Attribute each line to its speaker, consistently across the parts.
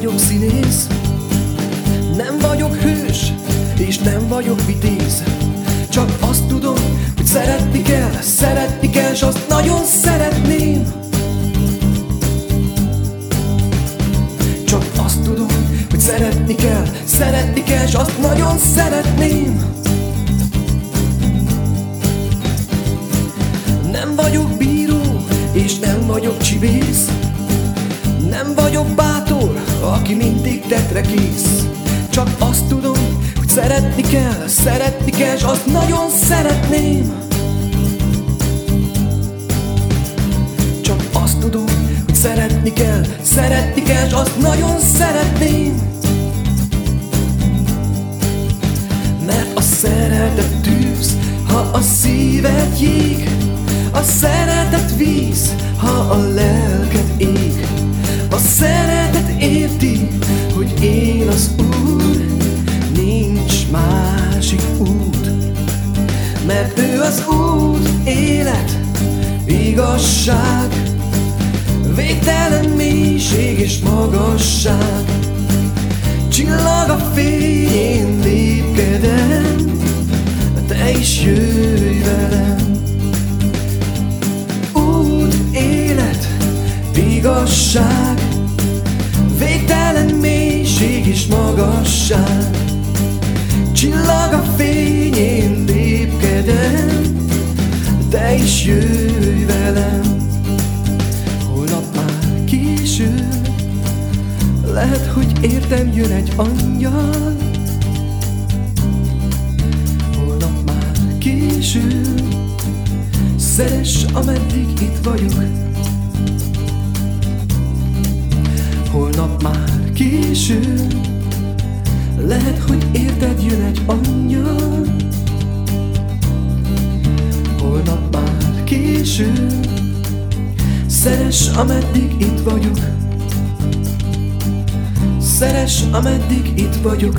Speaker 1: vagyok színész, nem vagyok hős, és nem vagyok vitéz. Csak azt tudom, hogy szeretni kell, s azt nagyon szeretném. Csak azt tudom, hogy szeretni kell, s azt nagyon szeretném. Nem vagyok bíró, és nem vagyok csibész. Nem vagyok bátor, aki mindig tettre kész. Csak azt tudom, hogy szeretni kell, s azt nagyon szeretném. Csak azt tudom, hogy szeretni kell, s azt nagyon szeretném. Mert a szeretet tűz, ha a szíved jég. A szeretet víz, ha a lelked ég. A szeretet érti, hogy én az Úr, nincs másik út. Mert ő az út, élet, igazság, végtelen mélység és magasság. Csillag a fényén lépkedem, te is jöjj velem. Út, élet, igazság, végtelen mélység és magasság. Csillag a fényén lépkedem, te is jöjj velem. Holnap már késő, lehet, hogy értem jön egy angyal. Holnap már késő, szeress, ameddig itt vagyok. Holnap már késő, lehet, hogy érted jön egy angyal. Holnap már késő, szeress, ameddig itt vagyok. Szeress, ameddig itt vagyok.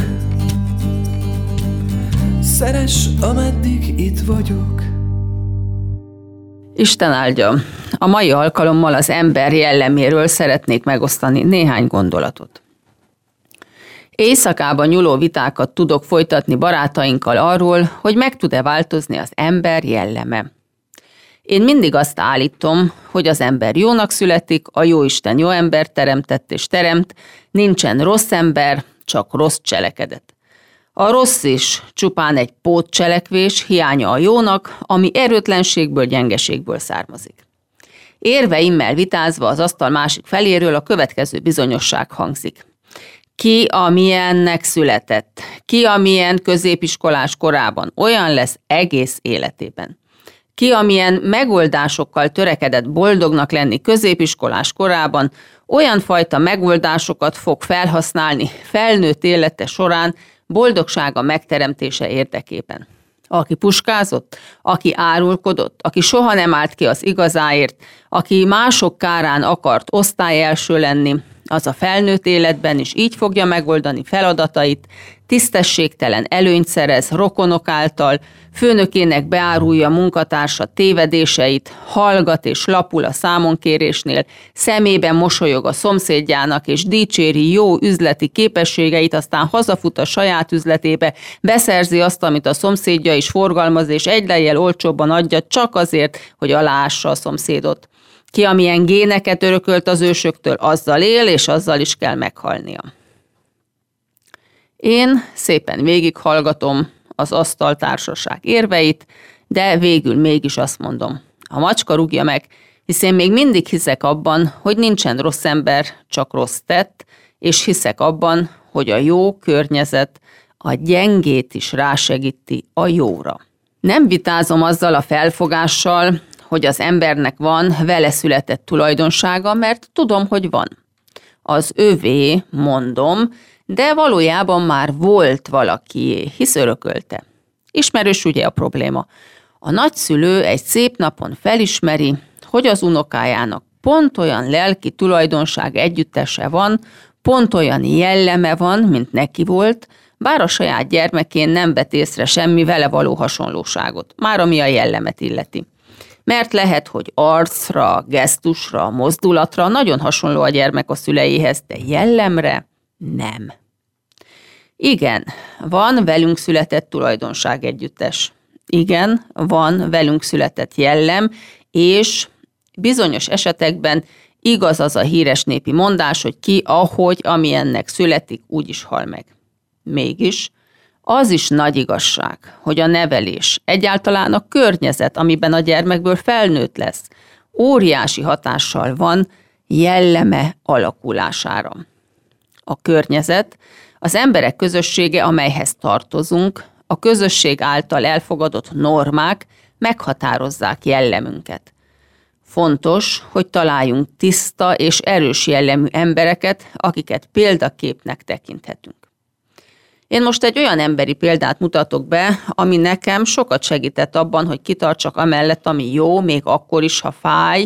Speaker 1: Szeress, ameddig itt vagyok.
Speaker 2: Isten áldja! A mai alkalommal az ember jelleméről szeretnék megosztani néhány gondolatot. Éjszakában nyúló vitákat tudok folytatni barátainkkal arról, hogy meg tud-e változni az ember jelleme. Én mindig azt állítom, hogy az ember jónak születik, a Jóisten jó embert teremtett és teremt, nincsen rossz ember, csak rossz cselekedet. A rossz is csupán egy pótcselekvés, hiánya a jónak, ami erőtlenségből, gyengeségből származik. Érveimmel vitázva az asztal másik feléről a következő bizonyosság hangzik. Ki, amilyennek született, ki, amilyen középiskolás korában, olyan lesz egész életében. Ki, amilyen megoldásokkal törekedett boldognak lenni középiskolás korában, olyan fajta megoldásokat fog felhasználni felnőtt élete során boldogsága megteremtése érdekében. Aki puskázott, aki árulkodott, aki soha nem állt ki az igazáért, aki mások kárán akart osztályelső lenni, az a felnőtt életben is így fogja megoldani feladatait, tisztességtelen előnyt szerez rokonok által, főnökének beárulja munkatársa tévedéseit, hallgat és lapul a számonkérésnél, szemében mosolyog a szomszédjának és dicséri jó üzleti képességeit, aztán hazafut a saját üzletébe, beszerzi azt, amit a szomszédja is forgalmaz, és egy lejjel olcsóbban adja csak azért, hogy aláássa a szomszédot. Ki, amilyen géneket örökölt az ősöktől, azzal él, és azzal is kell meghalnia. Én szépen végighallgatom az asztaltársaság érveit, de végül mégis azt mondom, a macska rúgja meg, hisz én még mindig hiszek abban, hogy nincsen rossz ember, csak rossz tett, és hiszek abban, hogy a jó környezet a gyengét is rásegíti a jóra. Nem vitázom azzal a felfogással, hogy az embernek van vele született tulajdonsága, mert tudom, hogy van. Az övé, mondom, de valójában már volt valakié, hisz örökölte. Ismerős ugye a probléma. A nagyszülő egy szép napon felismeri, hogy az unokájának pont olyan lelki tulajdonság együttese van, pont olyan jelleme van, mint neki volt, bár a saját gyermekén nem vett észre semmi vele való hasonlóságot, már ami a jellemet illeti. Mert lehet, hogy arcra, gesztusra, mozdulatra nagyon hasonló a gyermek a szüleihez, de jellemre Nem. Igen, van velünk született tulajdonságegyüttes. Igen, van velünk született jellem, és bizonyos esetekben igaz az a híres népi mondás, hogy ki, ahogy, amilyennek születik, úgy is hal meg. Mégis az is nagy igazság, hogy a nevelés, egyáltalán a környezet, amiben a gyermekből felnőtt lesz, óriási hatással van jelleme alakulására. A környezet, az emberek közössége, amelyhez tartozunk, a közösség által elfogadott normák meghatározzák jellemünket. Fontos, hogy találjunk tiszta és erős jellemű embereket, akiket példaképnek tekinthetünk. Én most egy olyan emberi példát mutatok be, ami nekem sokat segített abban, hogy kitartsak amellett, ami jó, még akkor is, ha fáj,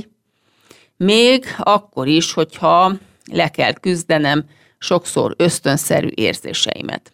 Speaker 2: még akkor is, hogyha le kell küzdenem sokszor ösztönszerű érzéseimet.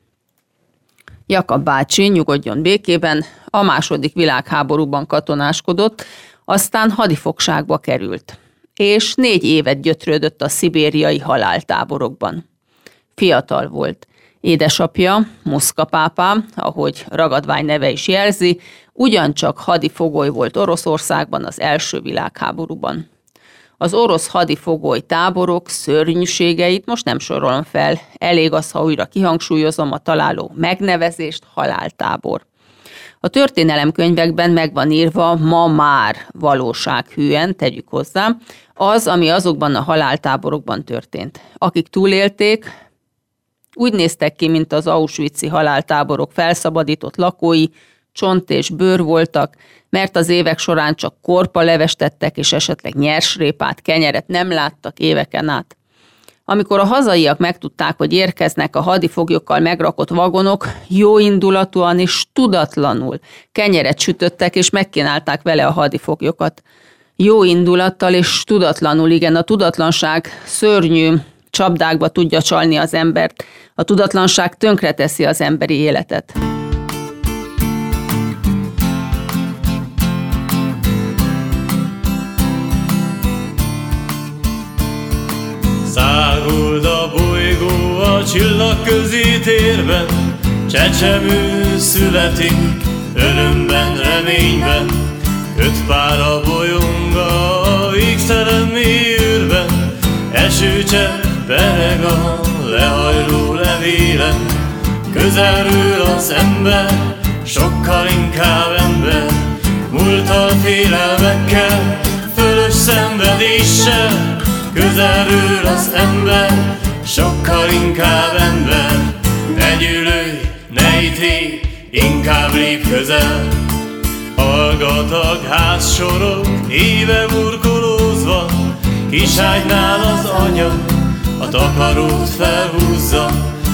Speaker 2: Jakab bácsi, nyugodjon békében, a II. Világháborúban katonáskodott, aztán hadifogságba került, és 4 évet gyötrődött a szibériai haláltáborokban. Fiatal volt. Édesapja, Muszka pápa, ahogy ragadvány neve is jelzi, ugyancsak hadifogoly volt Oroszországban az első világháborúban. Az orosz hadifogoly táborok szörnyűségeit most nem sorolom fel, elég az, ha újra kihangsúlyozom a találó megnevezést, haláltábor. A történelemkönyvekben meg van írva ma már valósághűen, tegyük hozzá, az, ami azokban a haláltáborokban történt. Akik túlélték, úgy néztek ki, mint az auschwitzi haláltáborok felszabadított lakói, csont és bőr voltak, mert az évek során csak korpalevest tettek, és esetleg nyersrépát, kenyeret nem láttak éveken át. Amikor a hazaiak megtudták, hogy érkeznek a hadifoglyokkal megrakott vagonok, jóindulatúan és tudatlanul kenyeret sütöttek, és megkínálták vele a hadifoglyokat. Jó indulattal és tudatlanul, igen, a tudatlanság szörnyű csapdákba tudja csalni az embert. A tudatlanság tönkreteszi az emberi életet.
Speaker 3: Száguld a bolygó a csillagközi térben, csecsemő születik örömben, reményben, 5 pára bolyong a végtelen mély űrben, esőcsepp pereg a lehajló levélen, közelről az ember, sokkal inkább ember, múlttal félelmekkel, fölös szenvedéssel, közelről az ember, sokkal inkább ember. Ne gyűlölj, ne ítélj, inkább lép közel. Hallgatag házsorok, éve burkolózva, kiságynál az anya, a takarót felhúzza.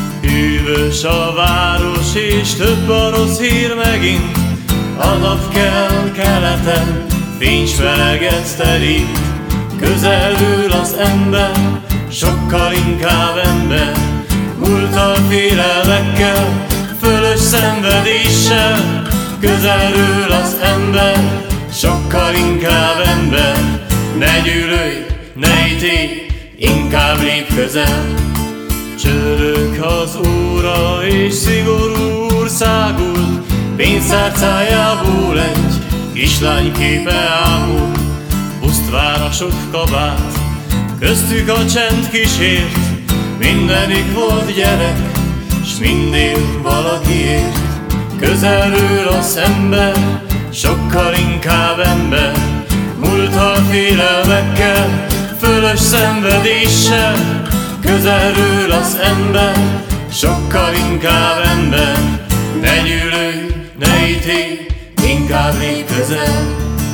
Speaker 3: Hűvös a város és több a rossz hír megint, a nap kell keleten, fénysfeleget terít. Közelről az ember, sokkal inkább ember, múlttal félelmekkel, fölös szenvedéssel. Közelről az ember, sokkal inkább ember. Ne gyűlölj, ne ítélj, inkább lép közel. Csörög az óra és szigorú úr száguld, pénztárcájából egy kislány képe ámul. Pusztvárosok kabát, köztük a csend kísért, mindenik volt gyerek, s mindig valakiért. Közelről az ember, sokkal inkább ember, múlttal félelmekkel, fölös szenvedéssel. Közelről az ember, sokkal inkább ember. Ne gyűlölj, ne ítélj, inkább lép közel.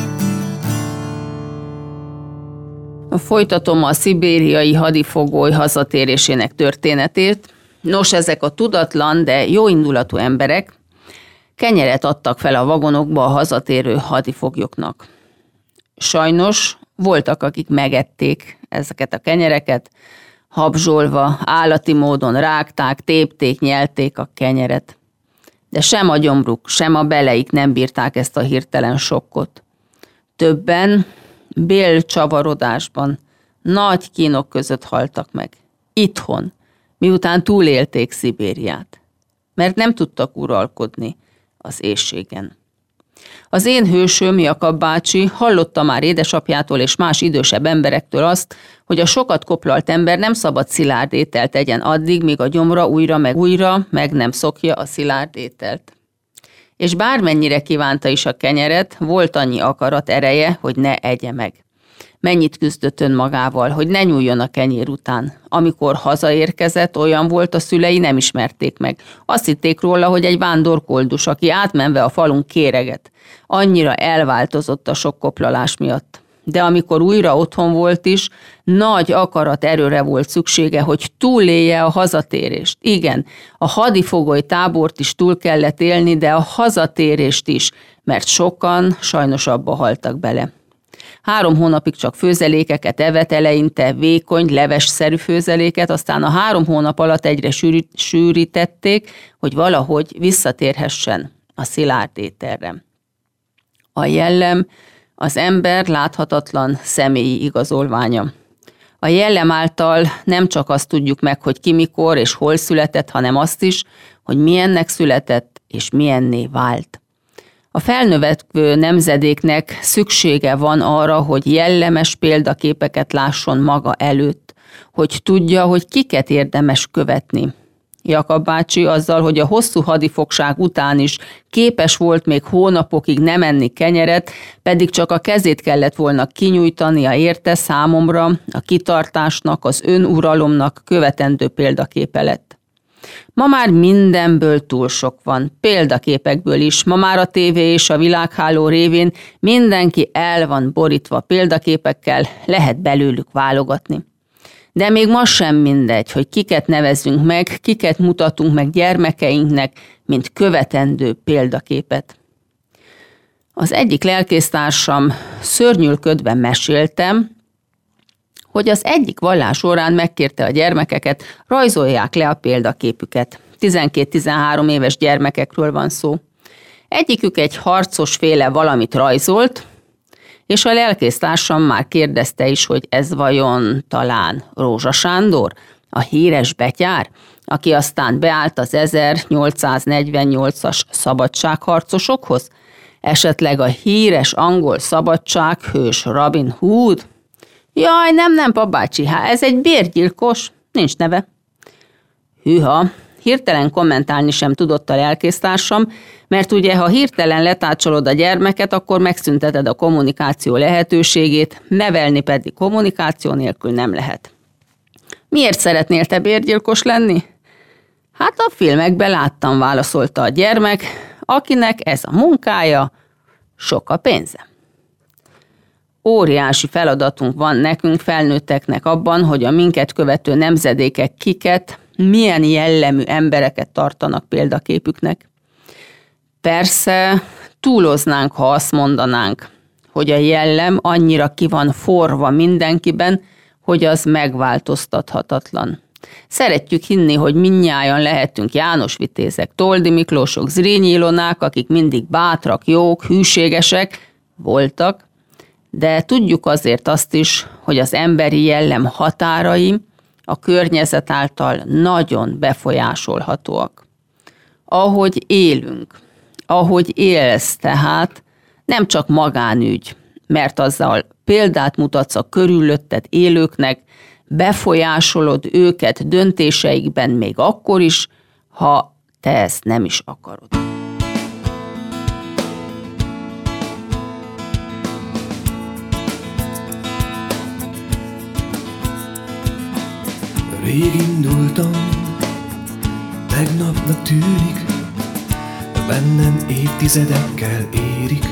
Speaker 2: Folytatom a szibériai hadifogoly hazatérésének történetét. Nos, ezek a tudatlan, de jóindulatú emberek kenyeret adtak fel a vagonokba a hazatérő hadifoglyoknak. Sajnos voltak, akik megették ezeket a kenyereket, habzsolva, állati módon rágták, tépték, nyelték a kenyeret. De sem a gyomruk, sem a beleik nem bírták ezt a hirtelen sokkot. Többen bélcsavarodásban, nagy kínok között haltak meg. Itthon, miután túlélték Szibériát, mert nem tudtak uralkodni az éhségen. Az én hősöm, Jakab bácsi hallotta már édesapjától és más idősebb emberektől azt, hogy a sokat koplalt ember nem szabad szilárd ételt tegyen addig, míg a gyomra újra meg nem szokja a szilárd ételt. És bármennyire kívánta is a kenyeret, volt annyi akarat ereje, hogy ne egye meg. Mennyit küzdött önmagával, hogy ne nyúljon a kenyér után. Amikor hazaérkezett, olyan volt, a szülei nem ismerték meg. Azt hitték róla, hogy egy vándorkoldus, aki átmenve a falun kéreget. Annyira elváltozott a sok koplalás miatt. De amikor újra otthon volt is, nagy akarat erőre volt szüksége, hogy túlélje a hazatérést. Igen, a hadifogoly tábort is túl kellett élni, de a hazatérést is, mert sokan sajnos abba haltak bele. 3 hónapig csak főzelékeket evett, eleinte vékony, levesszerű főzeléket, aztán a 3 hónap alatt egyre sűrítették, hogy valahogy visszatérhessen a szilárd ételre. A jellem az ember láthatatlan személyi igazolványa. A jellem által nem csak azt tudjuk meg, hogy ki mikor és hol született, hanem azt is, hogy milyennek született és milyenné vált. A felnövekvő nemzedéknek szüksége van arra, hogy jellemes példaképeket lásson maga előtt, hogy tudja, hogy kiket érdemes követni. Jakab bácsi azzal, hogy a hosszú hadifogság után is képes volt még hónapokig nem enni kenyeret, pedig csak a kezét kellett volna kinyújtania érte, számomra a kitartásnak, az önuralomnak követendő példaképe lett. Ma már mindenből túl sok van, példaképekből is. Ma már a tévé és a világháló révén mindenki el van borítva példaképekkel, lehet belőlük válogatni. De még ma sem mindegy, hogy kiket nevezzünk meg, kiket mutatunk meg gyermekeinknek, mint követendő példaképet. Az egyik lelkésztársam szörnyűködve meséltem, hogy az egyik vallás során megkérte a gyermekeket, rajzolják le a példaképüket. 12-13 éves gyermekekről van szó. Egyikük egy harcosféle valamit rajzolt, és a lelkésztársam már kérdezte is, hogy ez vajon talán Rózsa Sándor, a híres betyár, aki aztán beállt az 1848-as szabadságharcosokhoz? Esetleg a híres angol szabadsághős Robin Hood? Jaj, nem, papbácsi, ez egy bérgyilkos, nincs neve. Hűha, hirtelen kommentálni sem tudott a lelkésztársam, mert ugye, ha hirtelen letárcsolod a gyermeket, akkor megszünteted a kommunikáció lehetőségét, nevelni pedig kommunikáció nélkül nem lehet. Miért szeretnél te bérgyilkos lenni? Hát a filmekben láttam, válaszolta a gyermek, akinek ez a munkája, sok a pénze. Óriási feladatunk van nekünk felnőtteknek abban, hogy a minket követő nemzedékek kiket, milyen jellemű embereket tartanak példaképüknek. Persze túloznánk, ha azt mondanánk, hogy a jellem annyira ki van forva mindenkiben, hogy az megváltoztathatatlan. Szeretjük hinni, hogy mindnyájan lehetünk János Vitézek, Toldi Miklósok, Zrínyi Ilonák, akik mindig bátrak, jók, hűségesek voltak, de tudjuk azért azt is, hogy az emberi jellem határai a környezet által nagyon befolyásolhatóak. Ahogy élünk, ahogy élsz tehát, nem csak magánügy, mert azzal példát mutatsz a körülötted élőknek, befolyásolod őket döntéseikben még akkor is, ha te ezt nem is akarod.
Speaker 1: Rég indultam, tegnapnak tűnik, bennem évtizedekkel érik.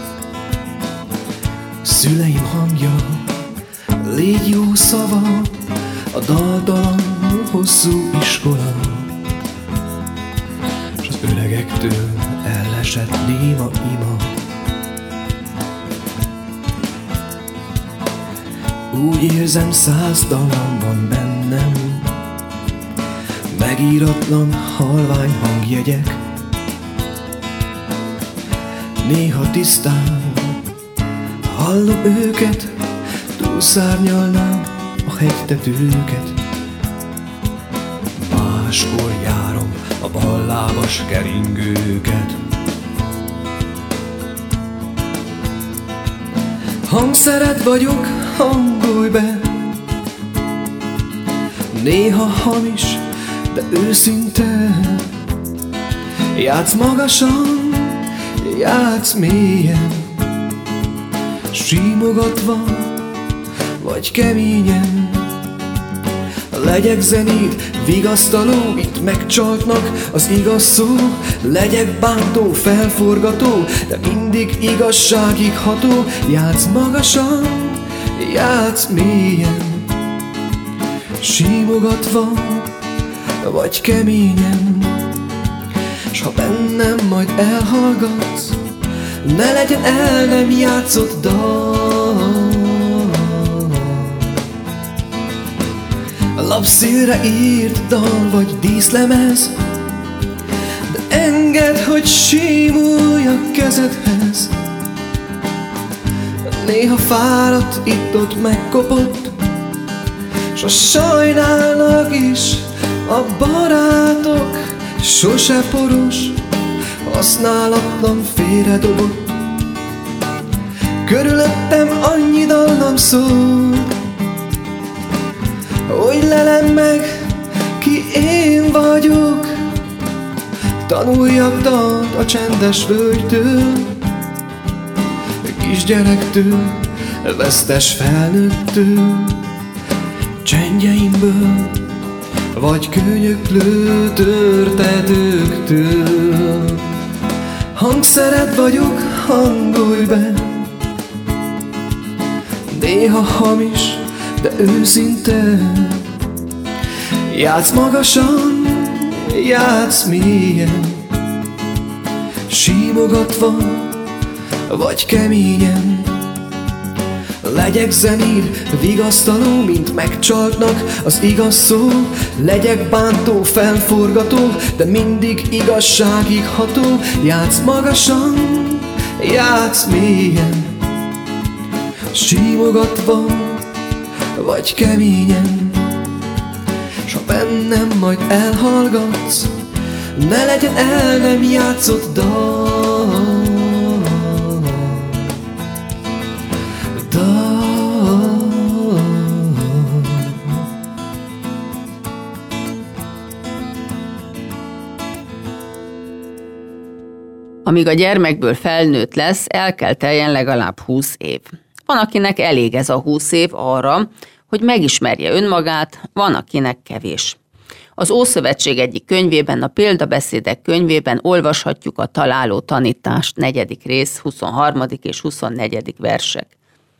Speaker 1: Szüleim hangja, légy jó szava, a daldalan hosszú iskola, s az öregektől elesett néma ima. Úgy érzem, 100 dallam van bennem, megíratlan halvány hangjegyek. Néha tisztán hallom őket, túlszárnyalnám a hegytetőket. a ballábas keringőket. Hangszeret vagyok, hangolj be, néha hamis, de őszinte. Játsz magasan, játsz mélyen, símogatva vagy keményen. Legyek zenét, vigasztaló, itt megcsaltnak az igaz szó. Legyek bántó, felforgató, de mindig igazságig ható. Játsz magasan, játsz mélyen, símogatva vagy keményen. S ha bennem majd elhallgatsz, ne legyen el nem játszott dal. Lapszínre írt dal vagy díszlemez, de engedd, hogy símuljak kezedhez. Néha fáradt, itt-ott megkopott, s a sajnálnak is a barátok. Sose poros, használatlan, félredobott. Körülöttem annyi dallam szól, hogy lelem meg, ki én vagyok. Tanuljak dalt a csendes völgytől, kisgyerektől, vesztes felnőttől, csendjeimből vagy könyöklő törtetőktől. Hangszeret vagyok, hangolj be, néha hamis, de őszinte. Játsz magasan, játsz mélyen, símogatva vagy keményen. Legyek zenéd, vigasztaló, mint megcsaltnak az igaz szó. Legyek bántó, felforgató, de mindig igazságig ható. Játsz magasan, játsz mélyen, símogatva vagy keményen. S ha bennem majd elhallgatsz, ne legyen el nem játszott dal.
Speaker 2: Amíg a gyermekből felnőtt lesz, el kell teljen legalább 20 év. Van, akinek elég ez a 20 év arra, hogy megismerje önmagát, van, akinek kevés. Az Ószövetség egyik könyvében, a Példabeszédek könyvében olvashatjuk a találó tanítást, 4. rész, 23. és 24. versek.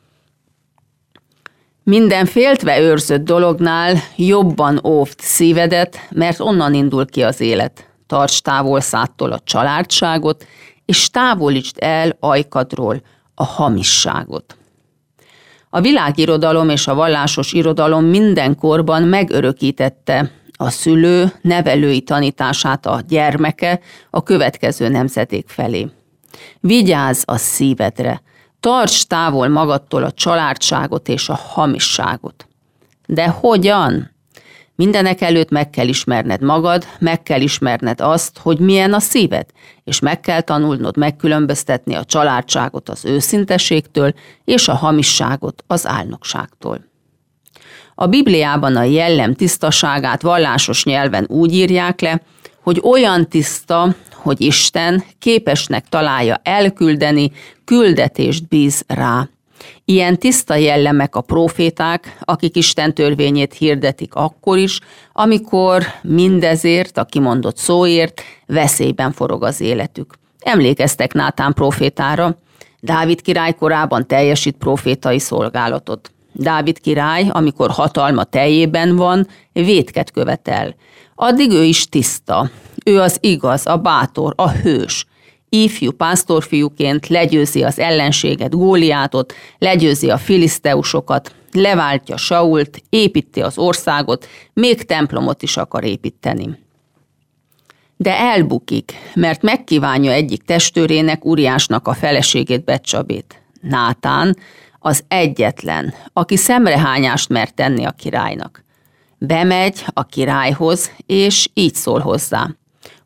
Speaker 2: Minden féltve őrzött dolognál jobban óvd szívedet, mert onnan indul ki az élet. Tarts távol szádtól a családságot, és távolítsd el ajkadról a hamisságot. A világirodalom és a vallásos irodalom minden korban megörökítette a szülő nevelői tanítását a gyermeke a következő nemzedék felé. Vigyázz a szívedre, tarts távol magadtól a családságot és a hamisságot. De hogyan? Mindenek előtt meg kell ismerned magad, meg kell ismerned azt, hogy milyen a szíved, és meg kell tanulnod megkülönböztetni a családságot az őszinteségtől, és a hamisságot az álnokságtól. A Bibliában a jellem tisztaságát vallásos nyelven úgy írják le, hogy olyan tiszta, hogy Isten képesnek találja elküldeni, küldetést bíz rá. Ilyen tiszta jellemek a próféták, akik Isten törvényét hirdetik akkor is, amikor mindezért, a kimondott szóért veszélyben forog az életük. Emlékeztek Nátán prófétára, Dávid király korában teljesít prófétai szolgálatot. Dávid király, amikor hatalma teljében van, vétket követel. Addig ő is tiszta. Ő az igaz, a bátor, a hős. Ifjú pásztorfiúként legyőzi az ellenséget, Góliátot, legyőzi a filiszteusokat, leváltja Sault, építi az országot, még templomot is akar építeni. De elbukik, mert megkívánja egyik testőrének, Uriásnak a feleségét, Betcsabét. Nátán az egyetlen, aki szemrehányást mer tenni a királynak. Bemegy a királyhoz, és így szól hozzá.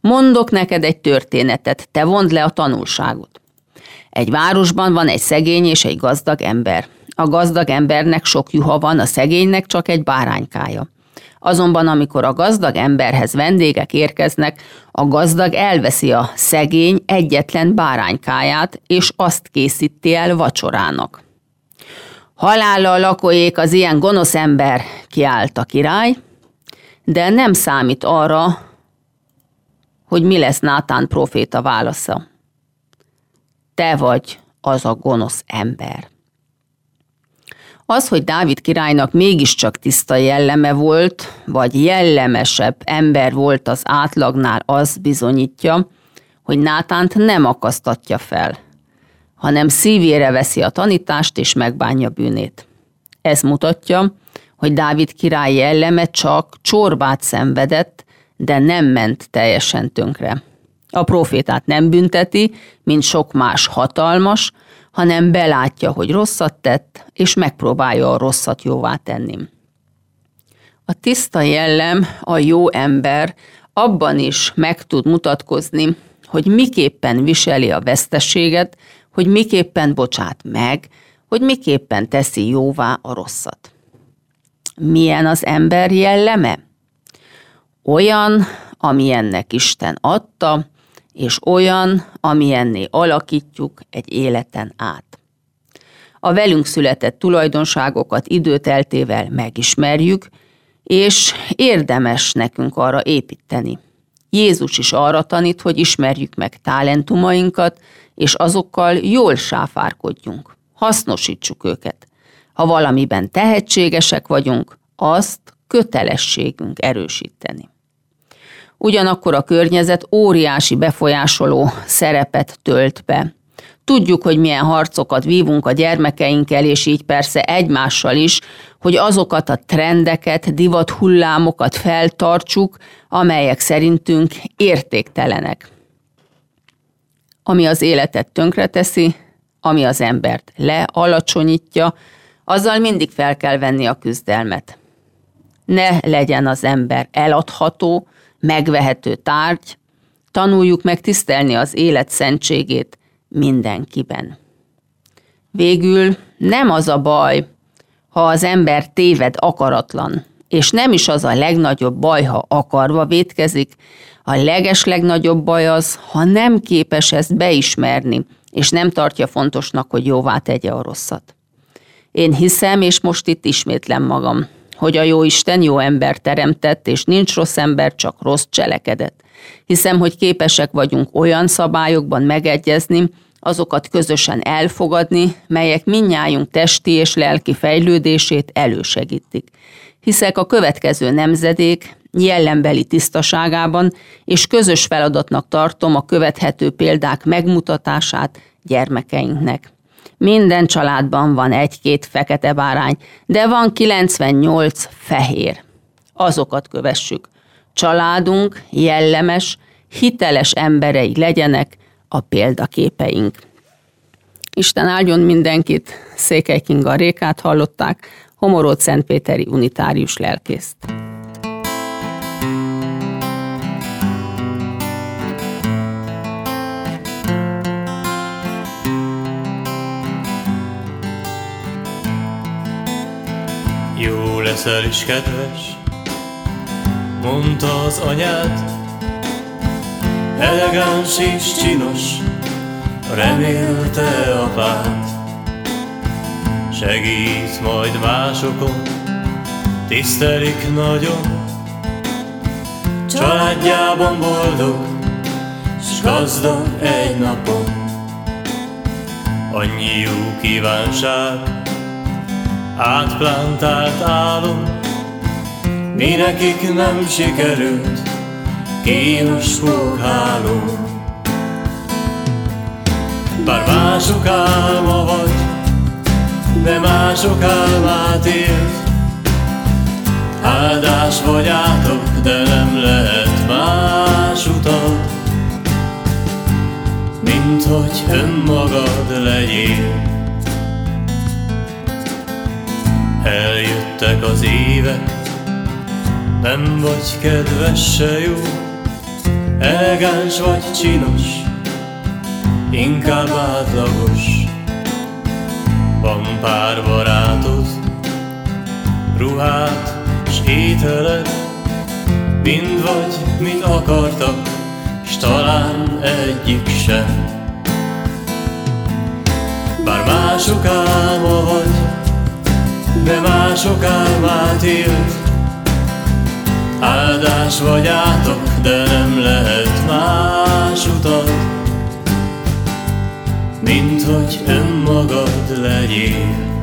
Speaker 2: Mondok neked egy történetet, te vondd le a tanulságot. Egy városban van egy szegény és egy gazdag ember. A gazdag embernek sok juha van, a szegénynek csak egy báránykája. Azonban amikor a gazdag emberhez vendégek érkeznek, a gazdag elveszi a szegény egyetlen báránykáját, és azt készíti el vacsorának. Halállal lakóék az ilyen gonosz ember, kiállt a király, de nem számít arra, hogy mi lesz Nátán próféta válasza. Te vagy az a gonosz ember. Az, hogy Dávid királynak mégiscsak tiszta jelleme volt, vagy jellemesebb ember volt az átlagnál, az bizonyítja, hogy Nátánt nem akasztatja fel, hanem szívére veszi a tanítást és megbánja bűnét. Ez mutatja, hogy Dávid király jelleme csak csorbát szenvedett, de nem ment teljesen tönkre. A prófétát nem bünteti, mint sok más hatalmas, hanem belátja, hogy rosszat tett, és megpróbálja a rosszat jóvá tenni. A tiszta jellem, a jó ember abban is meg tud mutatkozni, hogy miképpen viseli a veszteséget, hogy miképpen bocsát meg, hogy miképpen teszi jóvá a rosszat. Milyen az ember jelleme? Olyan, amilyennek Isten adta, és olyan, amilyenné alakítjuk egy életen át. A velünk született tulajdonságokat időteltével megismerjük, és érdemes nekünk arra építeni. Jézus is arra tanít, hogy ismerjük meg talentumainkat, és azokkal jól sáfárkodjunk, hasznosítsuk őket. Ha valamiben tehetségesek vagyunk, azt kötelességünk erősíteni. Ugyanakkor a környezet óriási befolyásoló szerepet tölt be. Tudjuk, hogy milyen harcokat vívunk a gyermekeinkkel, és így persze egymással is, hogy azokat a trendeket, divathullámokat feltartsuk, amelyek szerintünk értéktelenek. Ami az életet tönkreteszi, ami az embert lealacsonyítja, azzal mindig fel kell venni a küzdelmet. Ne legyen az ember eladható, megvehető tárgy, tanuljuk meg tisztelni az élet szentségét mindenkiben. Végül nem az a baj, ha az ember téved akaratlan, és nem is az a legnagyobb baj, ha akarva vétkezik, a legeslegnagyobb baj az, ha nem képes ezt beismerni, és nem tartja fontosnak, hogy jóvá tegye a rosszat. Én hiszem, és most itt ismétlem magam, hogy a Jóisten jó ember teremtett, és nincs rossz ember, csak rossz cselekedet. Hiszem, hogy képesek vagyunk olyan szabályokban megegyezni, azokat közösen elfogadni, melyek mindnyájunk testi és lelki fejlődését elősegítik. Hiszek a következő nemzedék jellembeli tisztaságában, és közös feladatnak tartom a követhető példák megmutatását gyermekeinknek. Minden családban van 1-2 fekete bárány, de van 98 fehér. Azokat kövessük. Családunk jellemes, hiteles emberei legyenek a példaképeink. Isten áldjon mindenkit, Székely Kinga Rékát hallották, Homoród-Szentpéteri unitárius lelkészt.
Speaker 3: Jó leszel is kedves, mondta az anyád, elegáns és csinos, remélte apád. Segít majd másokon, tisztelik nagyon, családjában boldog, s gazdag egy napon. Annyi jó kívánság, átplántált álom, mi nekik nem sikerült, kínos fogháló. Bár mások álma vagy, de mások álmát élt. Áldás vagy átok, de nem lehet más utat, mint hogy önmagad legyél. Eljöttek az évek, nem vagy kedves se jó, Elegáns vagy csinos, inkább átlagos. Van pár barátod, ruhát s ételed, mind vagy, mit akartak, s talán egyik sem. Bár mások álma vagy, de mások álmát élt. Áldás vagy átok, de nem lehet más utat, mint hogy önmagad legyél.